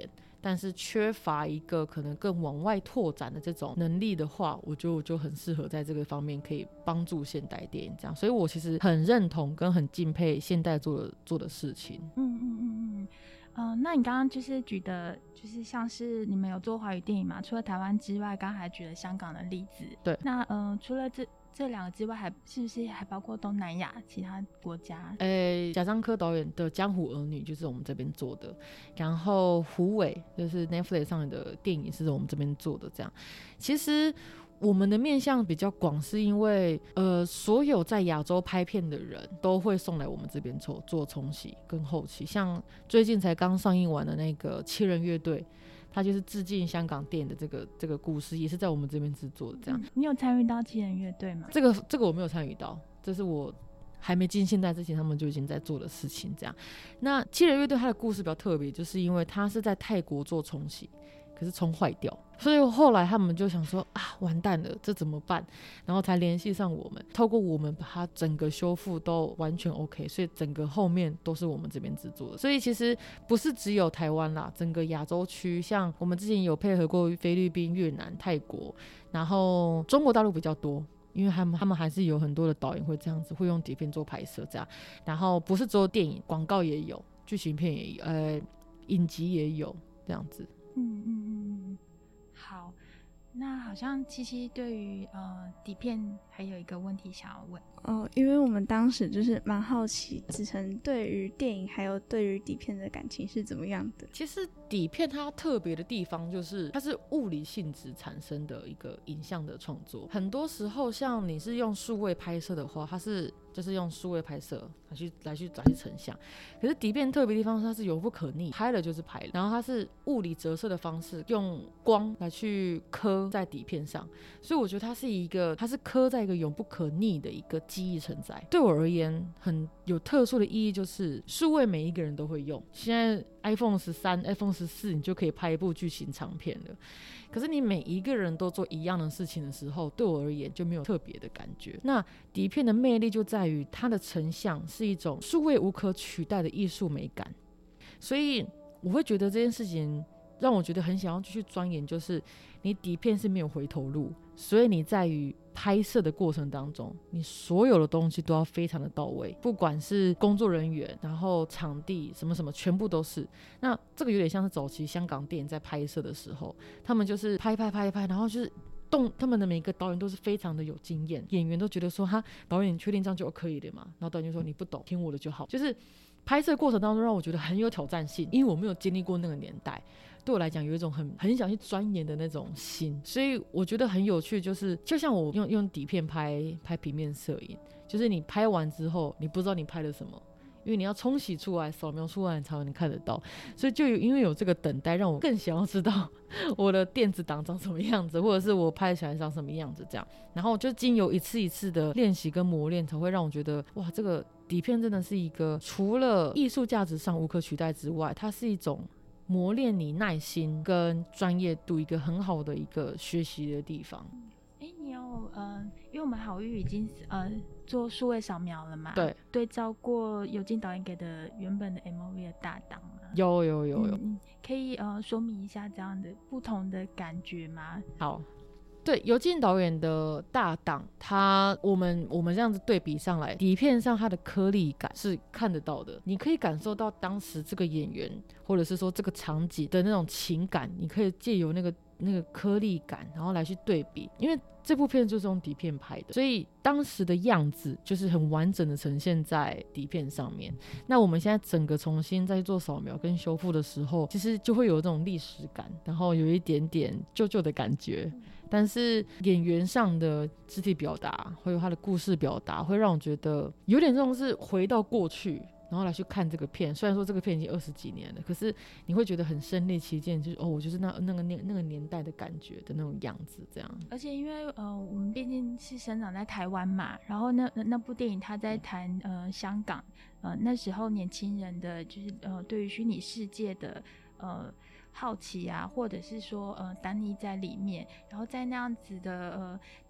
但是缺乏一个可能更往外拓展的这种能力的话，我觉得我就很适合在这个方面可以帮助现代电影这样，所以我其实很认同跟很敬佩现代做的做的事情。 嗯嗯嗯嗯。呃，那你刚刚就是举的，就是像是你们有做华语电影嘛？除了台湾之外，刚刚还举了香港的例子。 对。 那呃，除了这这两个之外，还是不是还包括东南亚其他国家？ 诶，贾樟柯导演的《江湖儿女》就是我们这边做的，然后胡伟就是 Netflix 上的电影是我们这边做的。这样，其实我们的面向比较广，是因为呃，所有在亚洲拍片的人都会送来我们这边做做冲洗跟后期，像最近才刚上映完的那个七人乐队，它就是致敬香港电影的这个这个故事，也是在我们这边制作的。这样、 嗯，你有参与到七人乐队吗？ 这个这个我没有参与到，这是我还没进现代之前他们就已经在做的事情。这样，那七人乐队它的故事比较特别，就是因为它是在泰国做冲洗，可是冲坏掉，所以后来他们就想说啊，完蛋了，这怎么办？然后才联系上我们，透过我们把它整个修复都完全 OK， 所以整个后面都是我们这边制作的。所以其实不是只有台湾啦，整个亚洲区，像我们之前有配合过菲律宾、越南、泰国，然后中国大陆比较多。因为他们他们还是有很多的导演会这样子，会用底片做拍摄这样，然后不是只有电影，广告也有，剧情片也有，呃，影集也有这样子。 嗯嗯嗯嗯，好。那好像七七对于呃底片还有一个问题想要问哦，因为我们当时就是蛮好奇子晨对于电影还有对于底片的感情是怎么样的。 其实底片它特别的地方就是它是物理性质产生的一个影像的创作，很多时候像你是用数位拍摄的话，它是就是用数位拍摄来去来去来去成像，可是底片特别的地方是它是有不可逆，拍了就是拍了，然后它是物理折射的方式，用光来去刻在底片上，所以我觉得它是一个它是刻在一个永不可逆的一个记忆存在。对我而言很有特殊的意义，就是数位每一个人都会用，现在 iPhone 十三 iPhone 十四你就可以拍一部剧情长片了，可是你每一个人都做一样的事情的时候，对我而言就没有特别的感觉。那底片的魅力就在于它的成像是一种数位无可取代的艺术美感，所以我会觉得这件事情让我觉得很想要继续钻研，就是你底片是没有回头路，所以你在于拍摄的过程当中，你所有的东西都要非常的到位，不管是工作人员，然后场地什么什么全部都是。那这个有点像是早期香港电影在拍摄的时候，他们就是拍拍拍拍，然后就是动，他们的每个导演都是非常的有经验，演员都觉得说哈，导演你确定这样就可以了嘛？然后导演就说你不懂，听我的就好。就是拍摄过程当中让我觉得很有挑战性，因为我没有经历过那个年代，对我来讲有一种很很想去钻研的那种心，所以我觉得很有趣。就是就像我用用底片拍拍平面摄影，就是你拍完之后你不知道你拍了什么，因为你要冲洗出来扫描出来才能看得到，所以就有因为有这个等待让我更想要知道我的电子档长什么样子，或者是我拍起来长什么样子这样，然后就经由一次一次的练习跟磨练，才会让我觉得哇，这个底片真的是一个除了艺术价值上无可取代之外，它是一种磨练你耐心跟专业度一个很好的一个学习的地方。 哎，你有呃，因为我们好玉已经呃做数位扫描了嘛， 对， 对照过尤金导演给的原本的 M V 的大档吗？ 有有有有、 嗯、可以呃说明一下这样的不同的感觉吗？ 好。对，尤金导演的大档，他我们我们这样子对比上来，底片上它的颗粒感是看得到的，你可以感受到当时这个演员或者是说这个场景的那种情感，你可以借由那个那个颗粒感，然后来去对比，因为这部片就是用底片拍的，所以当时的样子就是很完整的呈现在底片上面。那我们现在整个重新在做扫描跟修复的时候，其实就会有这种历史感，然后有一点点旧旧的感觉，但是演员上的肢体表达会有他的故事表达，会让我觉得有点这种是回到过去，然后来去看这个片。虽然说这个片已经二十几年了，可是你会觉得很身临其境，就是哦，我就是那那个那那个年代的感觉的那种样子，这样。 而且因为呃，我们毕竟是生长在台湾嘛，然后那那部电影他在谈呃香港呃那时候年轻人的就是呃对于虚拟世界的呃好奇啊，或者是说呃单立在里面，然后在那样子的呃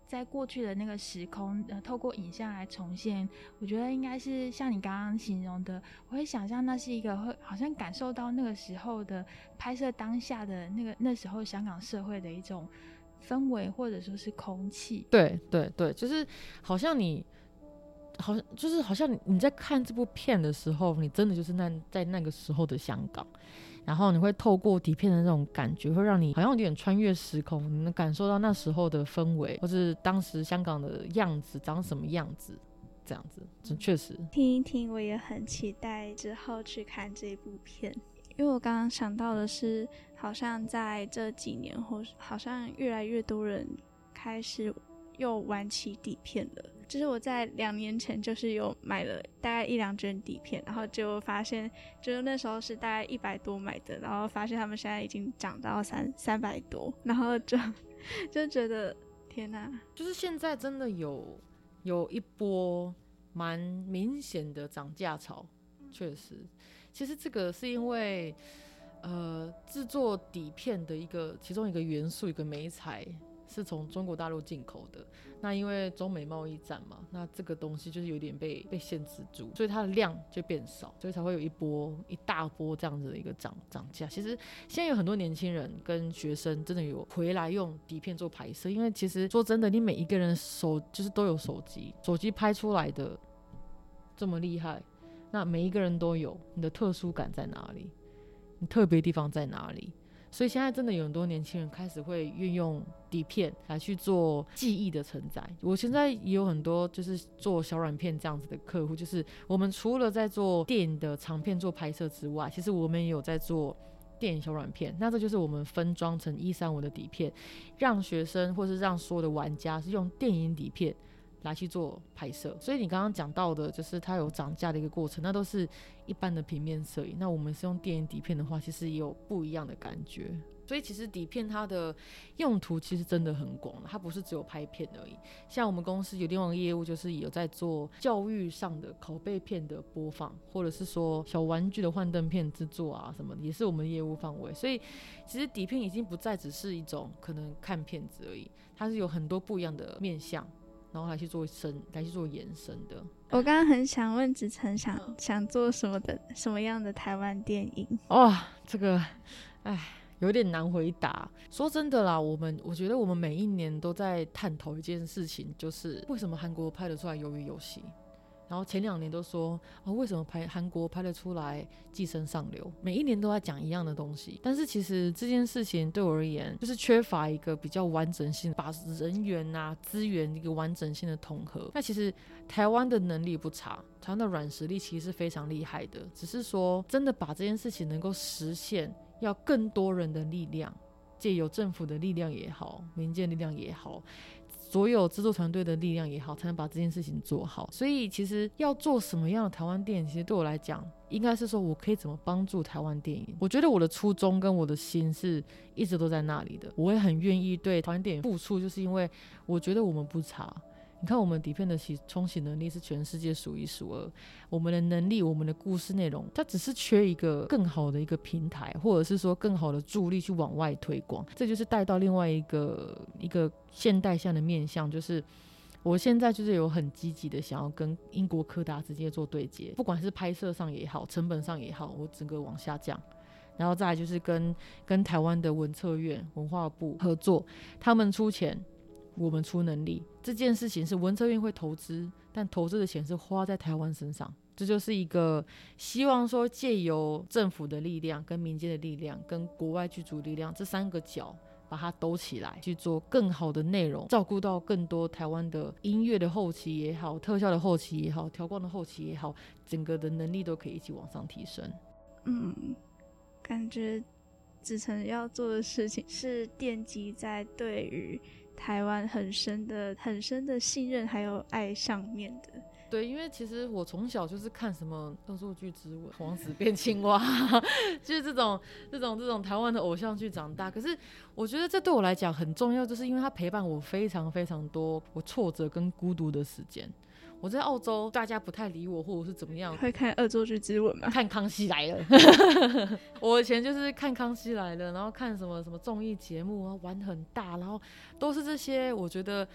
在过去的那个时空，呃，透过影像来重现，我觉得应该是像你刚刚形容的，我会想象那是一个会好像感受到那个时候的拍摄当下的那个那时候香港社会的一种氛围，或者说是空气。 对对对，就是好像你，好像就是好像你在看这部片的时候，你真的就是那在那个时候的香港。然后你会透过底片的那种感觉，会让你好像有点穿越时空，你能感受到那时候的氛围，或是当时香港的样子长什么样子，这样子，这确实。 听一听，我也很期待之后去看这部片，因为我刚刚想到的是，好像在这几年，或好像越来越多人开始又玩起底片了。就是我在两年前就是有买了大概一两卷底片，然后就发现就是那时候是大概一百多买的，然后发现他们现在已经涨到三三百多，然后就就觉得天哪， 就是现在真的有有一波蛮明显的涨价潮，确实。其实这个是因为呃制作底片的一个其中一个元素，一个媒材是从中国大陆进口的。那因为中美贸易战嘛，那这个东西就是有点被被限制住，所以它的量就变少，所以才会有一波一大波这样子的一个涨涨价。其实现在有很多年轻人跟学生真的有回来用底片做拍摄，因为其实说真的，你每一个人手就是都有手机，手机拍出来的这么厉害，那每一个人都有，你的特殊感在哪里？你特别地方在哪里？所以现在真的有很多年轻人开始会运用底片来去做记忆的承载。我现在也有很多就是做小软片这样子的客户，就是我们除了在做电影的长片做拍摄之外，其实我们也有在做电影小软片。那这就是我们分装成一三五的底片，让学生或是让所有的玩家是用电影底片来去做拍摄。所以你刚刚讲到的就是它有涨价的一个过程，那都是一般的平面摄影。那我们是用电影底片的话，其实也有不一样的感觉。所以其实底片它的用途其实真的很广，它不是只有拍片而已。像我们公司有另外一个业务，就是有在做教育上的拷贝片的播放，或者是说小玩具的幻灯片制作啊什么的，也是我们的业务范围。所以其实底片已经不再只是一种可能看片子而已，它是有很多不一样的面向，然后来去做深来去做延伸的。 我刚刚很想问子晨想想做什么的什么样的台湾电影？ 哇、哦，这个哎有点难回答。说真的啦，我们我觉得我们每一年都在探讨一件事情，就是为什么韩国拍得出来鱿鱼游戏，然后前两年都说、哦、为什么拍韩国拍得出来寄生上流，每一年都在讲一样的东西。但是其实这件事情对我而言就是缺乏一个比较完整性，把人员啊资源一个完整性的统合。那其实台湾的能力不差，台湾的软实力其实是非常厉害的，只是说真的把这件事情能够实现，要更多人的力量，借由政府的力量也好，民间力量也好，所有制作团队的力量也好，才能把这件事情做好。所以其实要做什么样的台湾电影，其实对我来讲应该是说我可以怎么帮助台湾电影。我觉得我的初衷跟我的心是一直都在那里的，我也很愿意对台湾电影付出，就是因为我觉得我们不差。你看我们底片的冲洗能力是全世界数一数二，我们的能力，我们的故事内容，它只是缺一个更好的一个平台，或者是说更好的助力去往外推广。这就是带到另外一个一个现代向的面向，就是我现在就是有很积极的想要跟英国柯达直接做对接，不管是拍摄上也好，成本上也好，我整个往下降。然后再来就是跟跟台湾的文策院文化部合作，他们出钱我们出能力，这件事情是文策院会投资，但投资的钱是花在台湾身上。这就是一个希望说借由政府的力量跟民间的力量跟国外剧组力量这三个角把它兜起来，去做更好的内容，照顾到更多台湾的音乐的后期也好，特效的后期也好，调光的后期也好，整个的能力都可以一起往上提升。 嗯，感觉子晨要做的事情是奠基在对于台湾很深的很深的信任还有爱上面的。 对，因为其实我从小就是看什么恶作剧之吻、王子变青蛙就是这种这种这种台湾的偶像剧长大。可是我觉得这对我来讲很重要，就是因为它陪伴我非常非常多我挫折跟孤独的时间。我在澳洲大家不太理我或者是怎么样， 会看恶作剧之吻吗？ 看康熙来了我以前就是看康熙来了，然后看什么什么综艺节目啊，玩很大，然后都是这些我觉得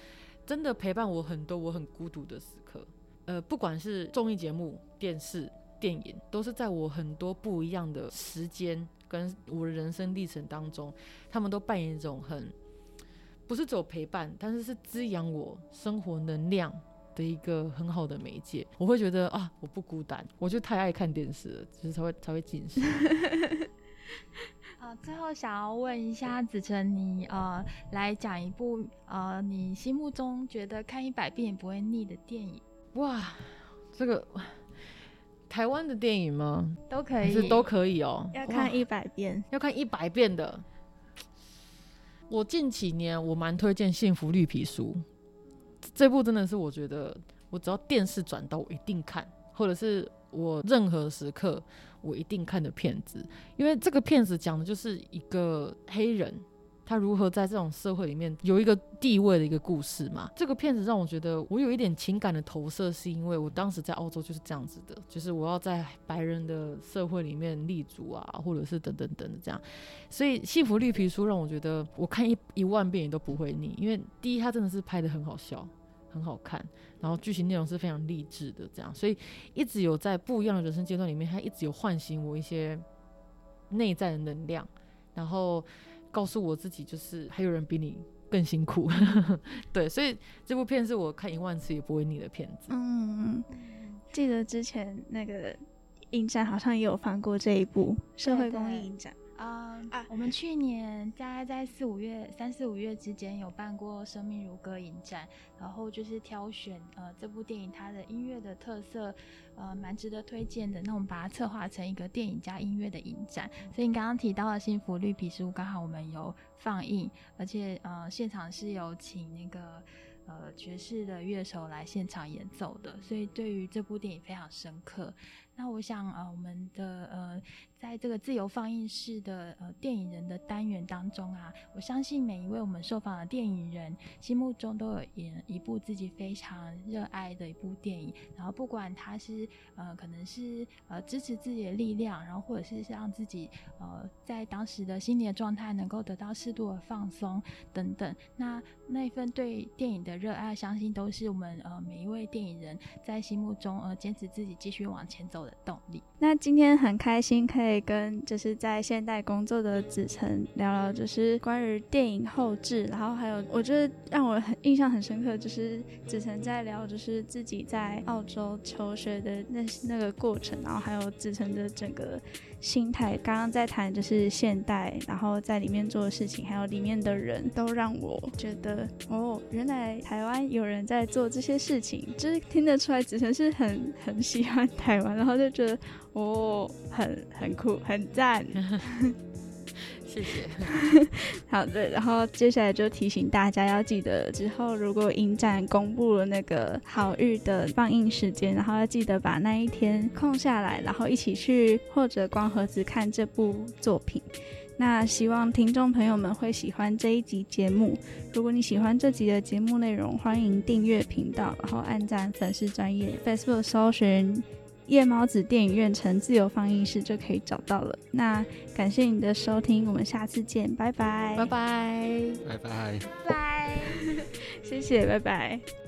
真的陪伴我很多我很孤独的时刻。呃，不管是综艺节目、电视、电影，都是在我很多不一样的时间跟我的人生历程当中，他们都扮演一种很不是只有陪伴，但是是滋养我生活能量的一个很好的媒介。我会觉得啊，我不孤单，我就太爱看电视了，就是才会才会近视。 呃，最后想要问一下子晨，你呃来讲一部呃你心目中觉得看一百遍也不会腻的电影。 哇，这个台湾的电影吗？ 都可以， 是都可以哦。 要看一百遍， 要看一百遍的。我近几年我蛮推荐《幸福绿皮书》这部，真的是我觉得我只要电视转到我一定看，或者是我任何时刻我一定看的片子。因为这个片子讲的就是一个黑人他如何在这种社会里面有一个地位的一个故事嘛。这个片子让我觉得我有一点情感的投射，是因为我当时在澳洲就是这样子的，就是我要在白人的社会里面立足啊，或者是等等等的这样。所以《幸福绿皮书》让我觉得我看 一, 一万遍也都不会腻，因为第一它真的是拍得很好笑很好看，然后剧情内容是非常励志的这样，所以一直有在不一样的人生阶段里面，它一直有唤醒我一些内在的能量，然后告诉我自己就是还有人比你更辛苦对，所以这部片是我看一万次也不会腻的片子。 嗯，记得之前那个影展好像也有放过这一部社会公益影展。 Uh, 啊，我们去年大概在四五月、三四五月之间有办过生命如歌影展，然后就是挑选呃这部电影它的音乐的特色，呃蛮值得推荐的。那我们把它策划成一个电影加音乐的影展。所以你刚刚提到的《幸福绿皮书》，刚好我们有放映，而且呃现场是有请那个呃爵士的乐手来现场演奏的，所以对于这部电影非常深刻。那我想呃我们的呃在这个自由放映室的呃电影人的单元当中啊，我相信每一位我们受访的电影人心目中都有演一部自己非常热爱的一部电影，然后不管他是呃可能是呃支持自己的力量，然后或者是让自己呃在当时的心理的状态能够得到适度的放松等等，那那一份对电影的热爱，相信都是我们呃每一位电影人在心目中呃坚持自己继续往前走的动力。 那今天很开心可以跟就是在现代工作的子晨聊聊就是关于电影后制，然后还有我觉得让我很印象很深刻，就是子晨在聊就是自己在澳洲求学的那那个过程，然后还有子晨的整个心态，刚刚在谈就是现代，然后在里面做的事情还有里面的人都让我觉得哦，原来台湾有人在做这些事情，就是听得出来子晨是很很喜欢台湾，然后就觉得哦，很很酷，很赞谢谢好的，然后接下来就提醒大家要记得之后如果影展公布了那个好日的放映时间，然后要记得把那一天空下来，然后一起去或者光盒子看这部作品。那希望听众朋友们会喜欢这一集节目，如果你喜欢这集的节目内容，欢迎订阅频道，然后按赞粉丝专页 Facebook 搜寻夜猫子电影院城自由放映室就可以找到了。那感谢你的收听，我们下次见，拜拜拜拜拜拜拜， 谢谢，拜拜。